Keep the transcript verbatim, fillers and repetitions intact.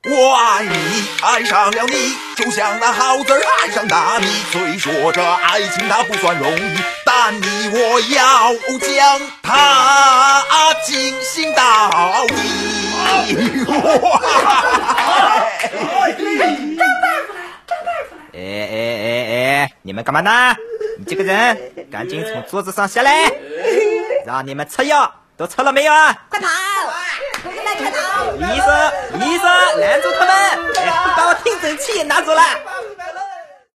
我爱你，爱上了你，就像那好字爱上大米。虽说这爱情它不算容易，但你我要将它进行到底。 哎哎哎哎，你们干嘛呢？你几个人赶紧从桌子上下来，让你们测药都测了没有啊？ 快跑！同志们快跑！ 医生，医生，拦住他们！哎，把我听诊器也拿走了。